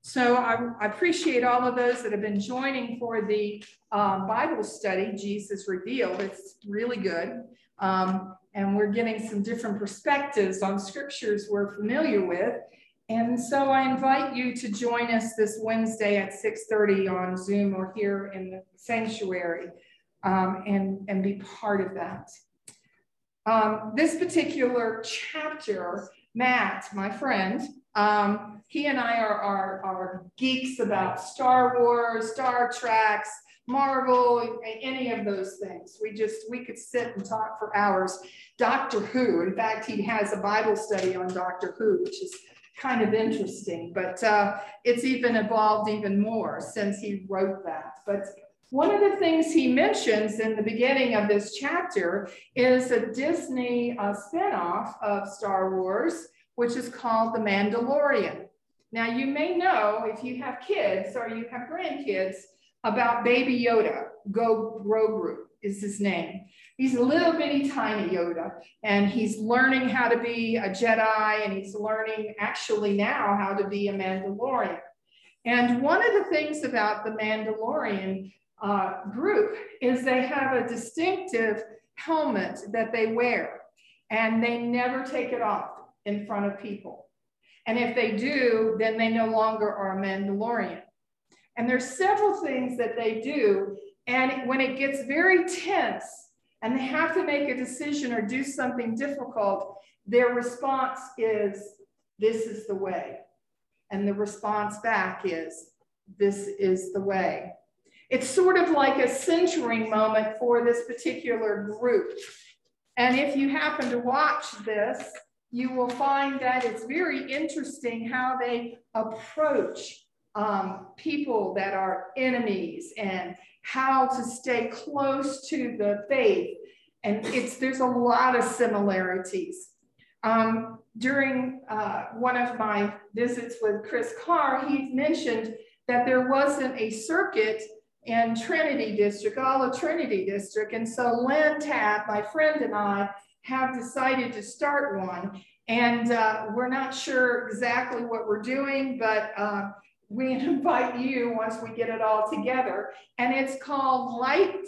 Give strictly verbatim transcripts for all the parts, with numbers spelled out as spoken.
So I, I appreciate all of those that have been joining for the um, Bible study, Jesus Revealed. It's really good. Um, and we're getting some different perspectives on scriptures we're familiar with. And so I invite you to join us this Wednesday at six thirty on Zoom or here in the sanctuary um, and, and be part of that. Um, this particular chapter, Matt, my friend, um, he and I are, are, are geeks about Star Wars, Star Trek, Marvel, any of those things. We just, we could sit and talk for hours. Doctor Who, in fact, he has a Bible study on Doctor Who, which is kind of interesting, but uh, it's even evolved even more since he wrote that. But one of the things he mentions in the beginning of this chapter is a Disney uh, spinoff of Star Wars, which is called The Mandalorian. Now, you may know, if you have kids or you have grandkids, about Baby Yoda. Go Grogu is his name. He's a little bitty tiny Yoda, and he's learning how to be a Jedi, and he's learning actually now how to be a Mandalorian. And one of the things about the Mandalorian uh, group is they have a distinctive helmet that they wear, and they never take it off in front of people. And if they do, then they no longer are a Mandalorian. And there's several things that they do, and when it gets very tense and they have to make a decision or do something difficult, their response is, "This is the way." And the response back is, "This is the way." It's sort of like a centering moment for this particular group. And if you happen to watch this, you will find that it's very interesting how they approach um, people that are enemies and how to stay close to the faith. And it's, there's a lot of similarities. Um, during uh, one of my visits with Chris Carr, he mentioned that there wasn't a circuit in Trinity District, all of Trinity District. And so Lynn Tabb, my friend, and I have decided to start one. And uh, we're not sure exactly what we're doing, but uh, we invite you once we get it all together. And it's called Light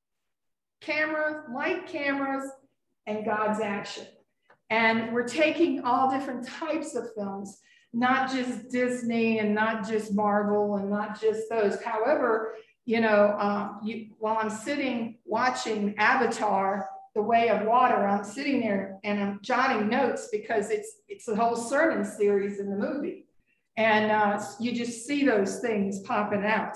Camera, Light Cameras, and God's Action. And we're taking all different types of films, not just Disney and not just Marvel and not just those. However, you know, um, you, while I'm sitting watching Avatar, The Way of Water, I'm sitting there and I'm jotting notes because it's, it's a whole sermon series in the movie. And uh, you just see those things popping out.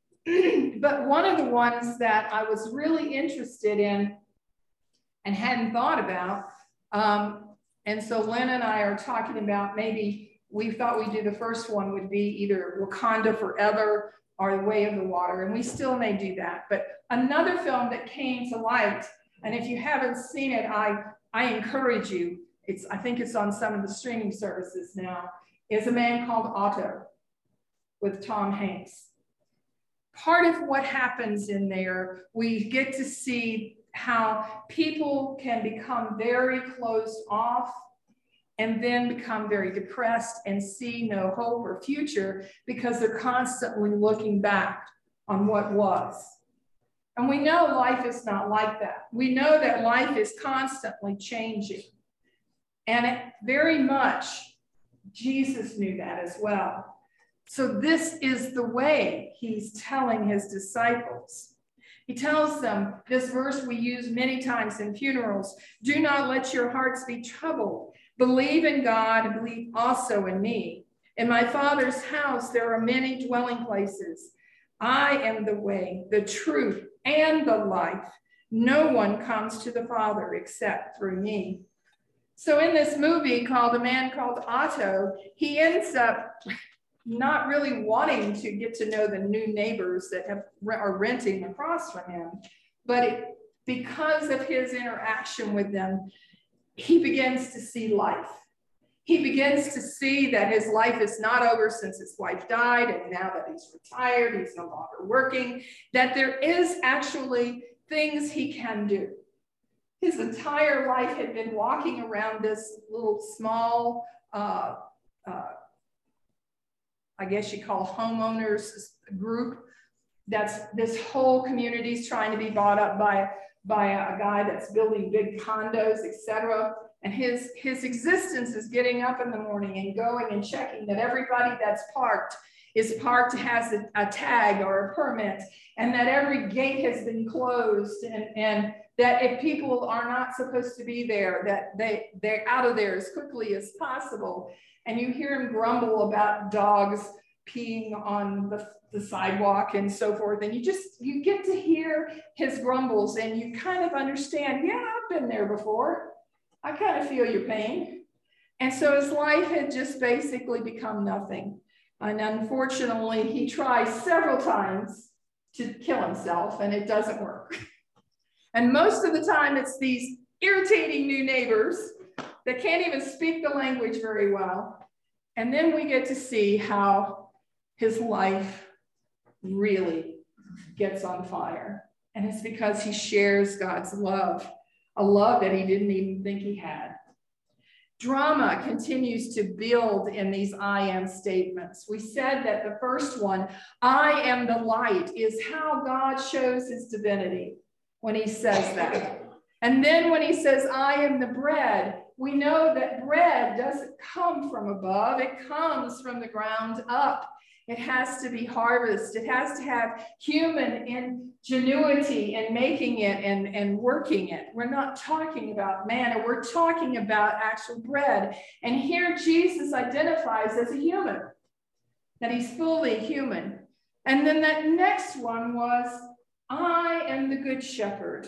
But one of the ones that I was really interested in and hadn't thought about, um, and so Lynn and I are talking about maybe we thought we'd do the first one would be either Wakanda Forever or The Way of the Water, and we still may do that. But another film that came to light, and if you haven't seen it, I, I encourage you, it's, I think it's on some of the streaming services now, is A Man Called Otto with Tom Hanks. Part of what happens in there, we get to see how people can become very closed off and then become very depressed and see no hope or future because they're constantly looking back on what was. And we know life is not like that. We know that life is constantly changing. And it very much, Jesus knew that as well. So this is the way he's telling his disciples. He tells them, this verse we use many times in funerals, "Do not let your hearts be troubled. Believe in God and believe also in me. In my Father's house, there are many dwelling places. I am the way, the truth, and the life. No one comes to the Father except through me." So in this movie called A Man Called Otto, he ends up not really wanting to get to know the new neighbors that have, are renting across from him. But it, because of his interaction with them, he begins to see life. He begins to see that his life is not over since his wife died, and now that he's retired, he's no longer working, that there is actually things he can do. His entire life had been walking around this little small uh, uh, I guess you call homeowners group. That's this whole community is trying to be bought up by, by a, a guy that's building big condos, et cetera. And his, his existence is getting up in the morning and going and checking that everybody that's parked is parked, has a, a tag or a permit, and that every gate has been closed, and, and that if people are not supposed to be there, that they, they're out of there as quickly as possible. And you hear him grumble about dogs peeing on the, the sidewalk and so forth. And you just, you get to hear his grumbles and you kind of understand, yeah, I've been there before. I kind of feel your pain. And so his life had just basically become nothing. And unfortunately, he tries several times to kill himself and it doesn't work. And most of the time, it's these irritating new neighbors that can't even speak the language very well. And then we get to see how his life really gets on fire. And it's because he shares God's love, a love that he didn't even think he had. Drama continues to build in these I am statements. We said that the first one, I am the light, is how God shows his divinity when he says that. And then when he says, I am the bread, we know that bread doesn't come from above, it comes from the ground up. It has to be harvested. It has to have human ingenuity in making it and, and working it. We're not talking about manna, we're talking about actual bread. And here Jesus identifies as a human, that he's fully human. And then that next one was, I am the good shepherd.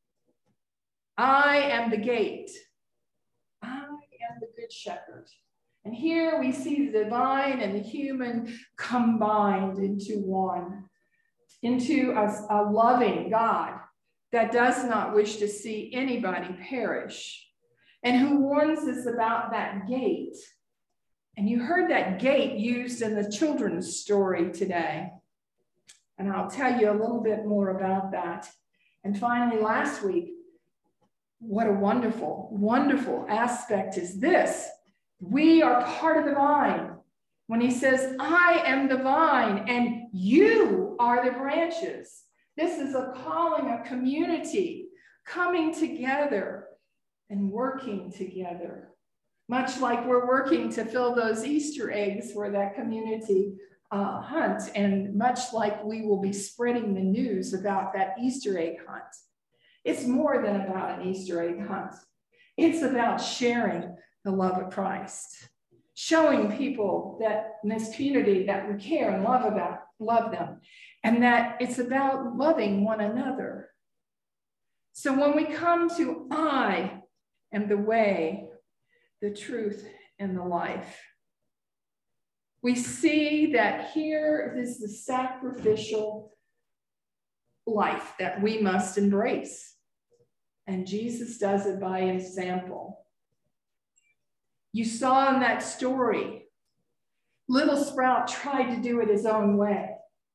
I am the gate. I am the good shepherd. And here we see the divine and the human combined into one, into a, a loving God that does not wish to see anybody perish, and who warns us about that gate. And you heard that gate used in the children's story today. And I'll tell you a little bit more about that. And finally, last week, what a wonderful, wonderful aspect is this. We are part of the vine. When he says, I am the vine and you are the branches. This is a calling, a community coming together and working together. Much like we're working to fill those Easter eggs for that community uh, hunt, and much like we will be spreading the news about that Easter egg hunt. It's more than about an Easter egg hunt. It's about sharing the love of Christ, showing people that in this community that we care and love about, love them, and that it's about loving one another. So when we come to I am the way, the truth, and the life, we see that here is the sacrificial life that we must embrace. And Jesus does it by example. You saw in that story, Little Sprout tried to do it his own way.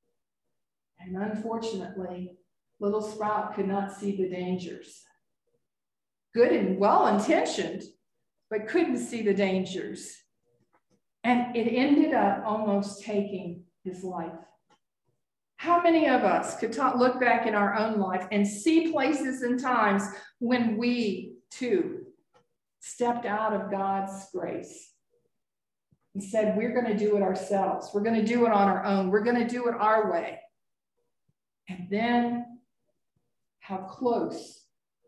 And unfortunately, Little Sprout could not see the dangers. Good and well-intentioned, but couldn't see the dangers. And it ended up almost taking his life. How many of us could talk, look back in our own life and see places and times when we, too, stepped out of God's grace and said, we're going to do it ourselves. We're going to do it on our own. We're going to do it our way. And then how close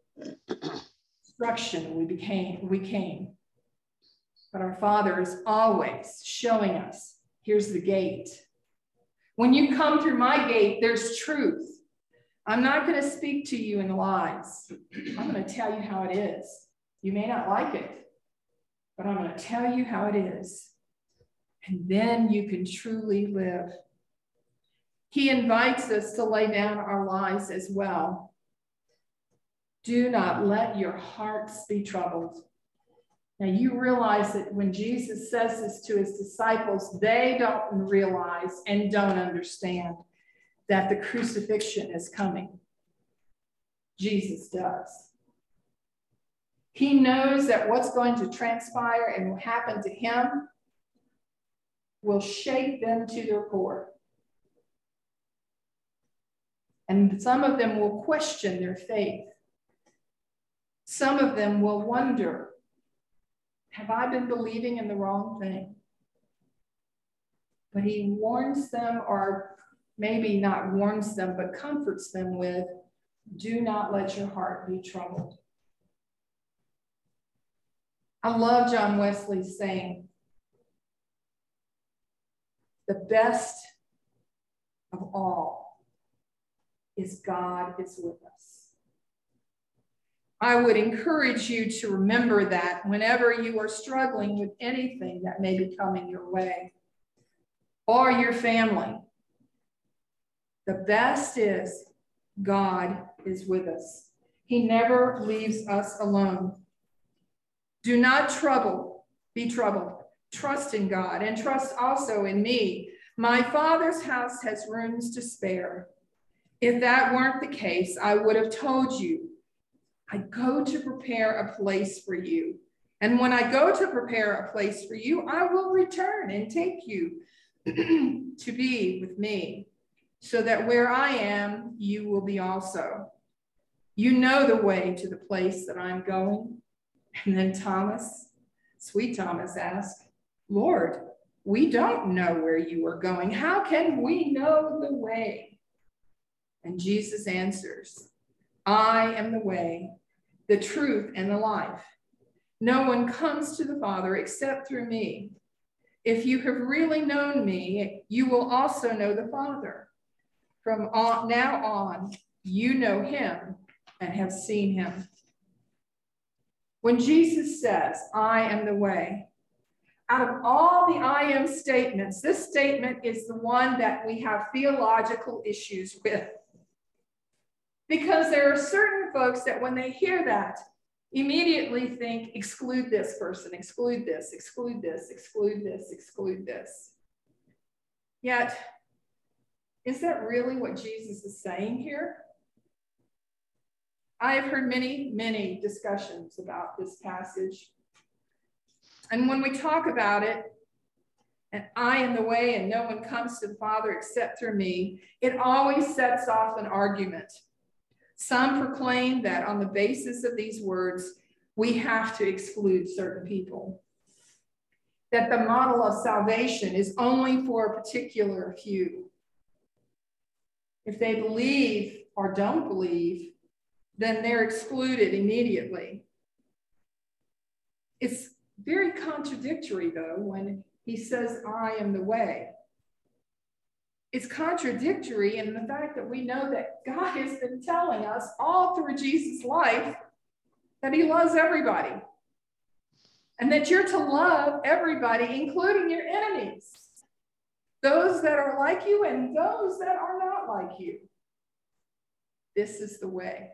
destruction we became, we came. But our Father is always showing us, here's the gate. When you come through my gate, there's truth. I'm not going to speak to you in lies. I'm going to tell you how it is. You may not like it, but I'm going to tell you how it is. And then you can truly live. He invites us to lay down our lives as well. Do not let your hearts be troubled. Now you realize that when Jesus says this to his disciples, they don't realize and don't understand that the crucifixion is coming. Jesus does. He knows that what's going to transpire and will happen to him will shake them to their core. And some of them will question their faith. Some of them will wonder, have I been believing in the wrong thing? But he warns them, or maybe not warns them, but comforts them with, do not let your heart be troubled. I love John Wesley's saying, the best of all is God is with us. I would encourage you to remember that whenever you are struggling with anything that may be coming your way or your family, the best is God is with us. He never leaves us alone. Do not trouble, be troubled. Trust in God and trust also in me. My Father's house has rooms to spare. If that weren't the case, I would have told you, I go to prepare a place for you. And when I go to prepare a place for you, I will return and take you to be with me, so that where I am, you will be also. You know the way to the place that I'm going. And then Thomas, sweet Thomas, asked, Lord, we don't know where you are going. How can we know the way? And Jesus answers, I am the way, the truth, and the life. No one comes to the Father except through me. If you have really known me, you will also know the Father. From on, now on, you know him and have seen him. When Jesus says, I am the way, out of all the I am statements, this statement is the one that we have theological issues with. Because there are certain folks that when they hear that, immediately think, exclude this person, exclude this, exclude this, exclude this, exclude this. Yet, is that really what Jesus is saying here? I have heard many, many discussions about this passage. And when we talk about it, and I am the way and no one comes to the Father except through me, it always sets off an argument. Some proclaim that on the basis of these words, we have to exclude certain people. That the model of salvation is only for a particular few. If they believe or don't believe, then they're excluded immediately. It's very contradictory, though, when he says, I am the way. It's contradictory in the fact that we know that God has been telling us all through Jesus' life that he loves everybody. And that you're to love everybody, including your enemies. Those that are like you and those that are not like you. This is the way.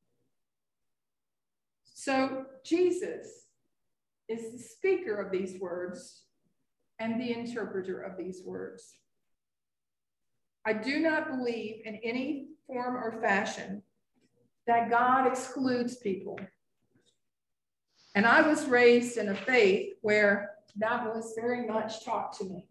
So Jesus is the speaker of these words and the interpreter of these words. I do not believe in any form or fashion that God excludes people. And I was raised in a faith where that was very much taught to me.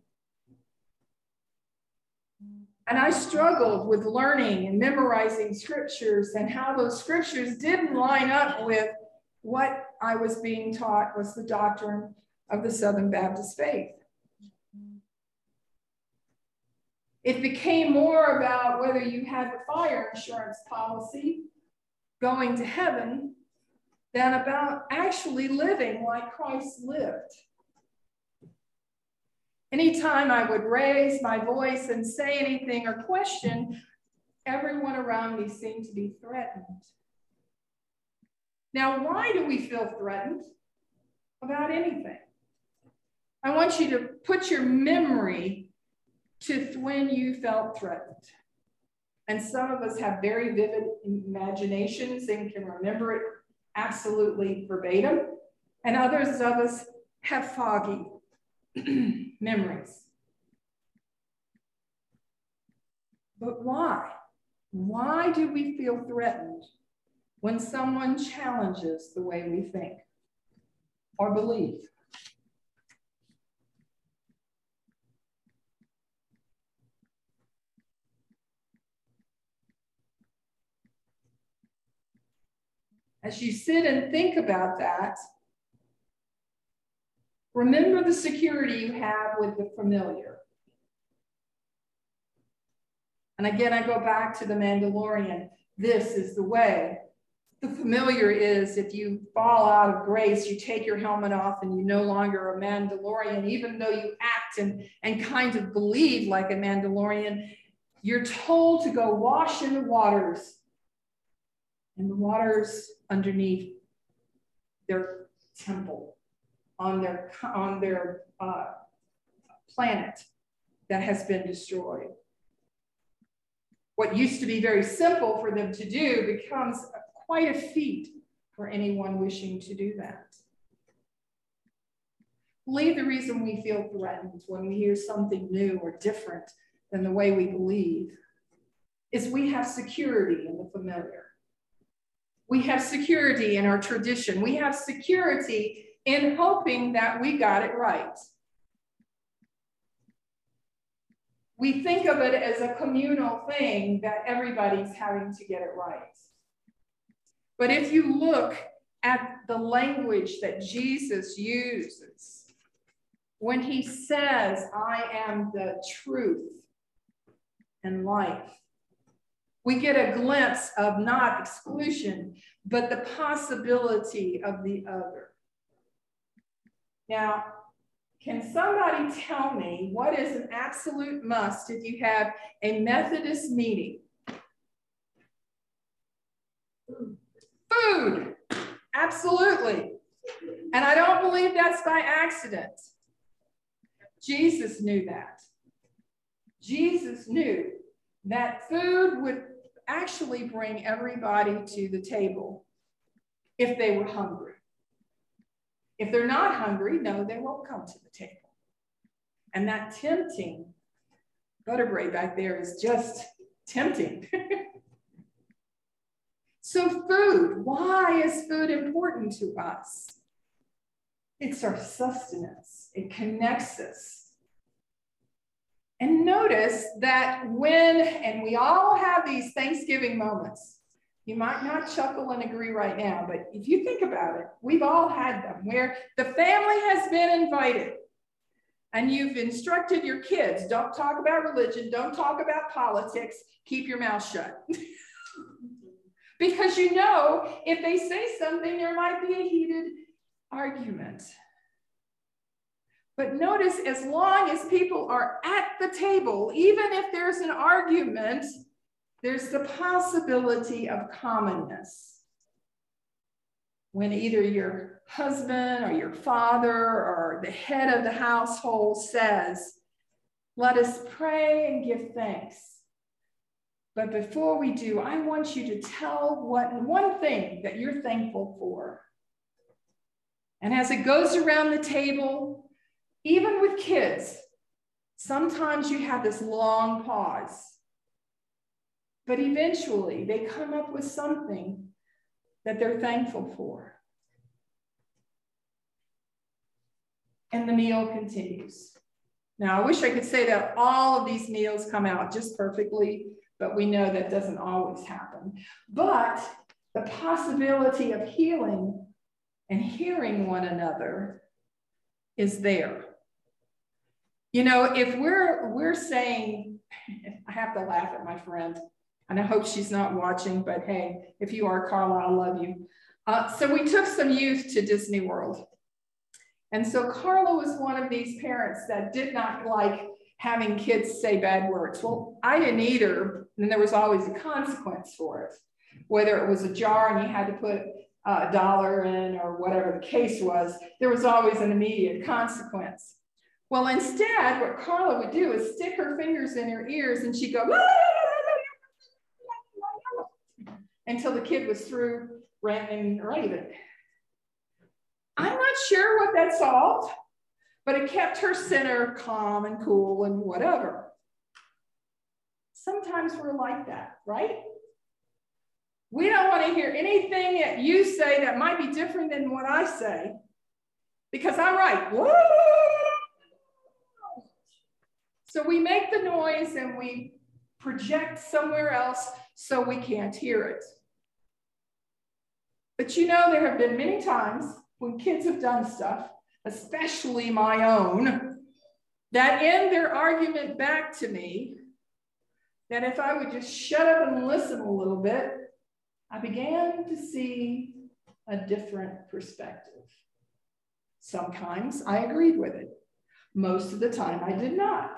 And I struggled with learning and memorizing scriptures and how those scriptures didn't line up with what I was being taught was the doctrine of the Southern Baptist faith. It became more about whether you had the fire insurance policy going to heaven than about actually living like Christ lived. Anytime I would raise my voice and say anything or question, everyone around me seemed to be threatened. Now, why do we feel threatened about anything? I want you to put your memory to when you felt threatened. And some of us have very vivid imaginations and can remember it absolutely verbatim. And others of us have foggy memories. But why? Why do we feel threatened when someone challenges the way we think or believe? As you sit and think about that, remember the security you have with the familiar. And again, I go back to the Mandalorian. This is the way. The familiar is if you fall out of grace, you take your helmet off and you're no longer a Mandalorian, even though you act and, and kind of believe like a Mandalorian, you're told to go wash in the waters. And the waters underneath their temple, on their, on their uh, planet that has been destroyed. What used to be very simple for them to do becomes quite a feat for anyone wishing to do that. I believe the reason we feel threatened when we hear something new or different than the way we believe is we have security in the familiar. We have security in our tradition. We have security in hoping that we got it right. We think of it as a communal thing that everybody's having to get it right. But if you look at the language that Jesus uses, when he says, I am the truth and life, we get a glimpse of not exclusion, but the possibility of the other. Now, can somebody tell me what is an absolute must if you have a Methodist meeting? Food, absolutely. And I don't believe that's by accident. Jesus knew that. Jesus knew that food would actually bring everybody to the table if they were hungry. If they're not hungry, no, they won't come to the table. And that tempting butterbrae back there is just tempting. So food, why is food important to us? It's our sustenance. It connects us. And notice that when, and we all have these Thanksgiving moments, you might not chuckle and agree right now, but if you think about it, we've all had them where the family has been invited and you've instructed your kids, don't talk about religion, don't talk about politics, keep your mouth shut. Because you know, if they say something, there might be a heated argument. But notice, as long as people are at the table, even if there's an argument, there's the possibility of commonness. When either your husband or your father or the head of the household says, let us pray and give thanks. But before we do, I want you to tell what one thing that you're thankful for. And as it goes around the table, even with kids, sometimes you have this long pause. But eventually they come up with something that they're thankful for. And the meal continues. Now, I wish I could say that all of these meals come out just perfectly, but we know that doesn't always happen. But the possibility of healing and hearing one another is there. You know, if we're, we're saying, I have to laugh at my friend, and I hope she's not watching, but hey, if you are, Carla, I love you. Uh, so we took some youth to Disney World. And so Carla was one of these parents that did not like having kids say bad words. Well, I didn't either, and there was always a consequence for it. Whether it was a jar and you had to put a dollar in or whatever the case was, there was always an immediate consequence. Well, instead, what Carla would do is stick her fingers in her ears and she'd go, until the kid was through ranting or raving. I'm not sure what that solved, but it kept her center calm and cool and whatever. Sometimes we're like that, right? We don't want to hear anything that you say that might be different than what I say, because I'm right. Woo! So we make the noise and we project somewhere else so we can't hear it. But you know, there have been many times when kids have done stuff, especially my own, that end their argument back to me, that if I would just shut up and listen a little bit, I began to see a different perspective. Sometimes I agreed with it. Most of the time I did not.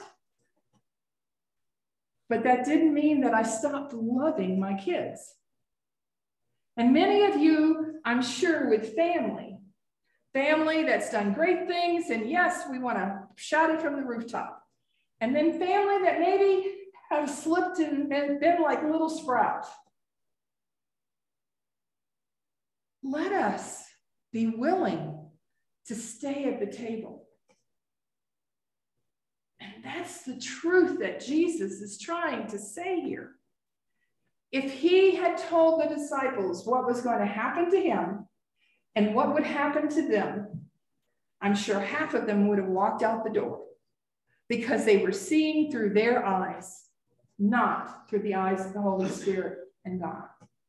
But that didn't mean that I stopped loving my kids. And many of you, I'm sure, with family, family that's done great things, and yes, we want to shout it from the rooftop. And then family that maybe have slipped and been like little sprouts. Let us be willing to stay at the table. And that's the truth that Jesus is trying to say here. If he had told the disciples what was going to happen to him and what would happen to them, I'm sure half of them would have walked out the door because they were seeing through their eyes, not through the eyes of the Holy Spirit and God.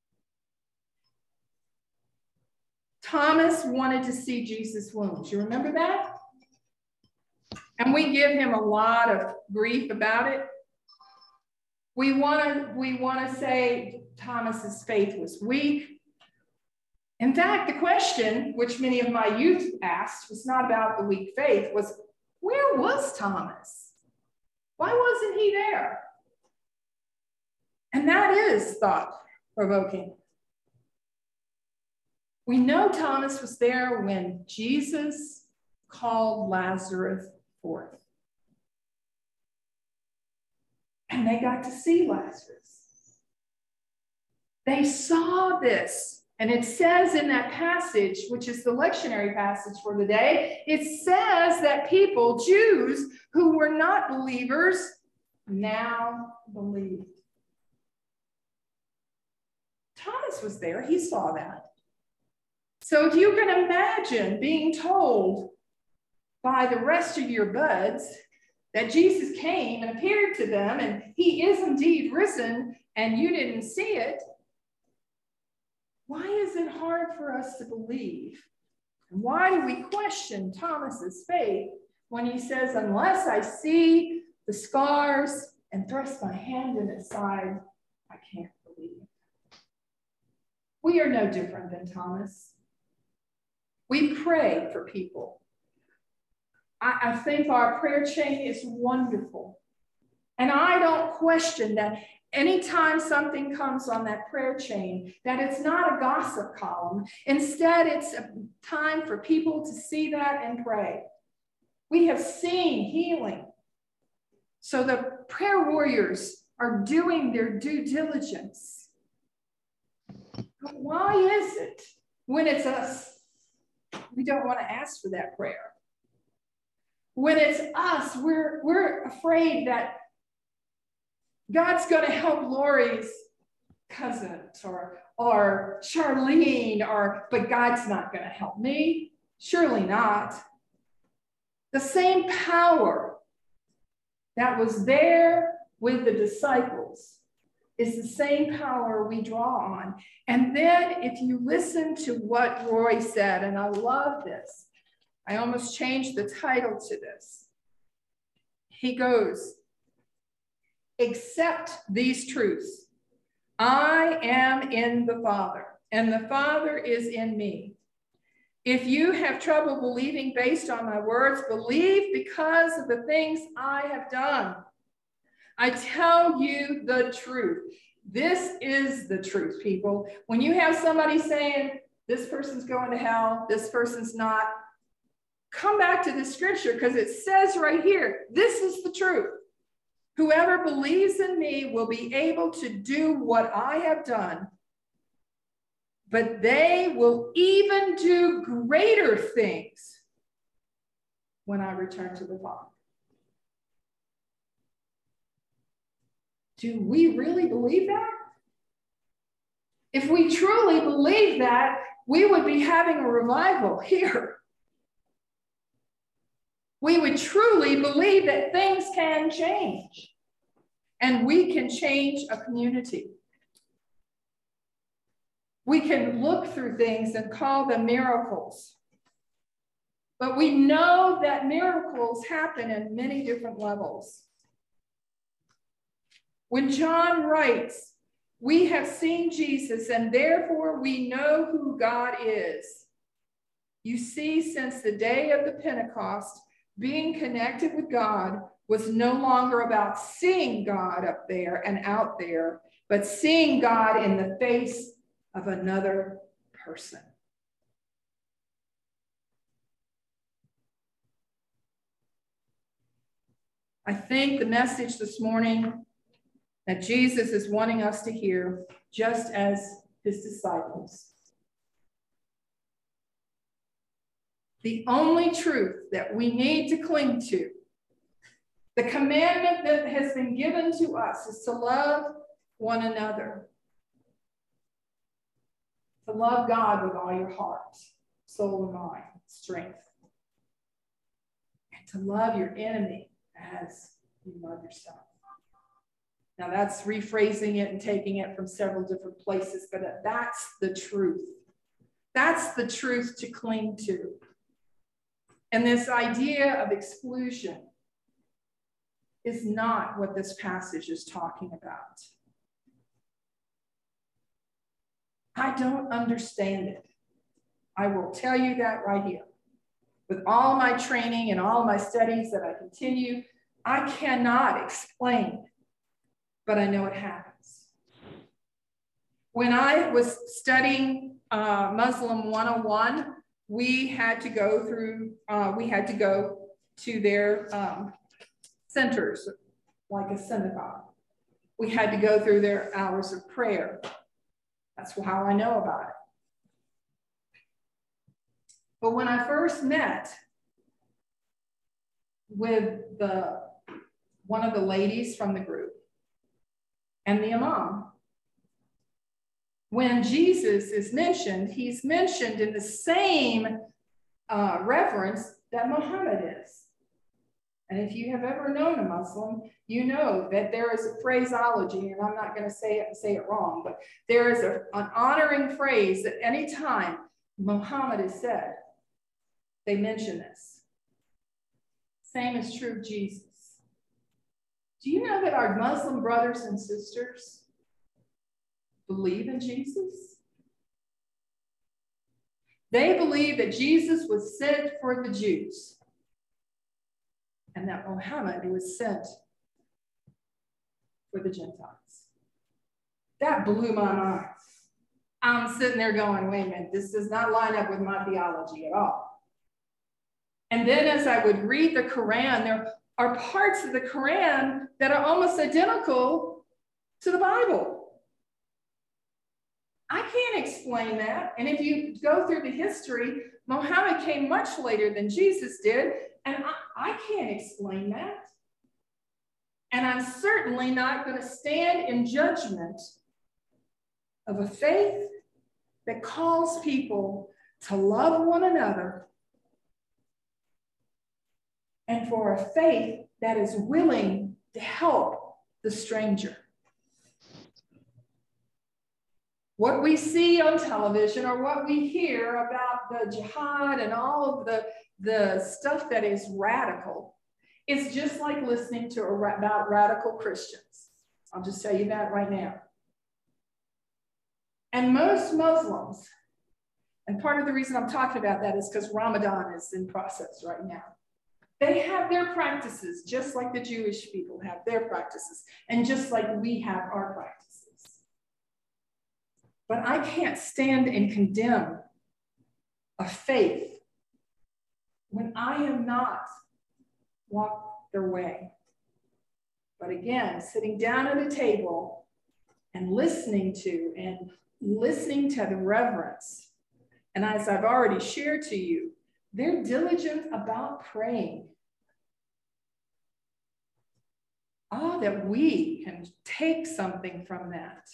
Thomas wanted to see Jesus' wounds. You remember that? And we give him a lot of grief about it. We want to we want to say Thomas's faith was weak. In fact, the question, which many of my youth asked, was not about the weak faith, was where was Thomas? Why wasn't he there? And that is thought-provoking. We know Thomas was there when Jesus called Lazarus forth. And they got to see Lazarus. They saw this. And it says in that passage, which is the lectionary passage for the day, it says that people, Jews who were not believers, now believed. Thomas was there. He saw that. So if you can imagine being told by the rest of your buds that Jesus came and appeared to them and he is indeed risen and you didn't see it, why is it hard for us to believe? And why do we question Thomas's faith when he says, unless I see the scars and thrust my hand in his side, I can't believe? We are no different than Thomas. We pray for people. I, I think our prayer chain is wonderful. And I don't question that anytime something comes on that prayer chain, that it's not a gossip column. Instead, it's a time for people to see that and pray. We have seen healing. So the prayer warriors are doing their due diligence. But why is it when it's us, we don't want to ask for that prayer? When it's us, we're, we're afraid that God's going to help Lori's cousins or, or Charlene, or, but God's not going to help me. Surely not. The same power that was there with the disciples is the same power we draw on. And then if you listen to what Roy said, and I love this, I almost changed the title to this. He goes, accept these truths. I am in the Father, and the Father is in me. If you have trouble believing based on my words, believe because of the things I have done. I tell you the truth. This is the truth, people. When you have somebody saying, this person's going to hell, this person's not, come back to the scripture because it says right here, this is the truth. Whoever believes in me will be able to do what I have done, but they will even do greater things when I return to the Father. Do we really believe that? If we truly believe that, we would be having a revival here. We would truly believe that things can change and we can change a community. We can look through things and call them miracles. But we know that miracles happen in many different levels. When John writes, "We have seen Jesus, and therefore we know who God is," you see, since the day of the Pentecost, being connected with God was no longer about seeing God up there and out there, but seeing God in the face of another person. I think the message this morning that Jesus is wanting us to hear, just as his disciples. The only truth that we need to cling to, the commandment that has been given to us, is to love one another. To love God with all your heart, soul, and mind, strength. And to love your enemy as you love yourself. Now that's rephrasing it and taking it from several different places, but that's the truth. That's the truth to cling to. And this idea of exclusion is not what this passage is talking about. I don't understand it. I will tell you that right here. With all my training and all my studies that I continue, I cannot explain, but I know it happens. When I was studying uh, Muslim one oh one, we had to go through, uh, we had to go to their um, centers, like a synagogue. We had to go through their hours of prayer. That's how I know about it. But when I first met with the one of the ladies from the group and the imam, when Jesus is mentioned, he's mentioned in the same uh, reverence that Muhammad is. And if you have ever known a Muslim, you know that there is a phraseology, and I'm not going to say it say it wrong, but there is a, an honoring phrase that any time Muhammad is said, they mention this. Same is true of Jesus. Do you know that our Muslim brothers and sisters believe in Jesus? They believe that Jesus was sent for the Jews and that Muhammad was sent for the Gentiles. That blew my mind. I'm sitting there going, wait a minute, this does not line up with my theology at all. And then as I would read the Quran, there are parts of the Quran that are almost identical to the Bible. I can't explain that. And if you go through the history, Muhammad came much later than Jesus did, and I, I can't explain that. And I'm certainly not going to stand in judgment of a faith that calls people to love one another, and for a faith that is willing to help the stranger. What we see on television or what we hear about the jihad and all of the, the stuff that is radical is just like listening to a, about radical Christians. I'll just tell you that right now. And most Muslims, and part of the reason I'm talking about that is because Ramadan is in process right now. They have their practices, just like the Jewish people have their practices, and just like we have our practices. But I can't stand and condemn a faith when I am not walked their way. But again, sitting down at a table and listening to and listening to the reverence. And as I've already shared to you, they're diligent about praying. Ah, that we can take something from that.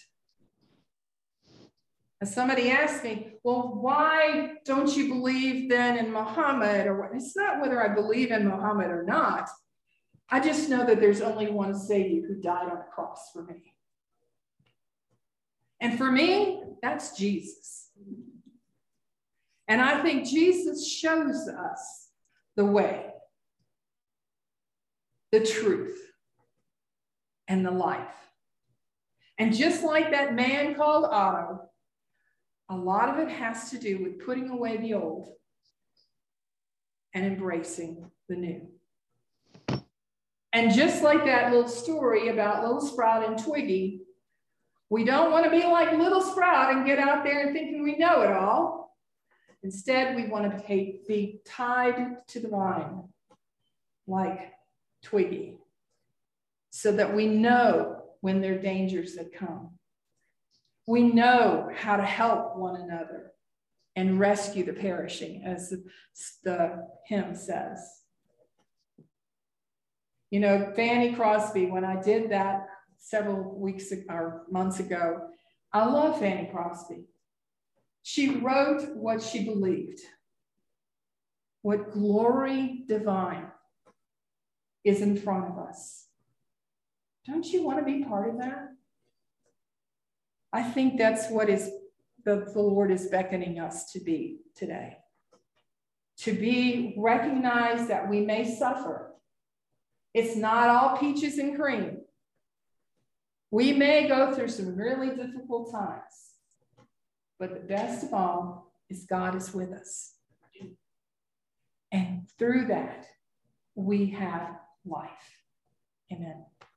As somebody asked me, well, why don't you believe then in Muhammad? Or what? It's not whether I believe in Muhammad or not. I just know that there's only one Savior who died on a cross for me. And for me, that's Jesus. And I think Jesus shows us the way, the truth, and the life. And just like that man called Otto, a lot of it has to do with putting away the old and embracing the new. And just like that little story about Little Sprout and Twiggy, we don't want to be like Little Sprout and get out there and thinking we know it all. Instead, we want to be tied to the vine like Twiggy, so that we know when there are dangers that come. We know how to help one another and rescue the perishing, as the, the hymn says. You know, Fanny Crosby, when I did that several weeks or months ago, I love Fanny Crosby. She wrote what she believed. What glory divine is in front of us. Don't you want to be part of that? I think that's what is the, the Lord is beckoning us to be today. To be recognized that we may suffer. It's not all peaches and cream. We may go through some really difficult times, but the best of all is God is with us. And through that, we have life. Amen.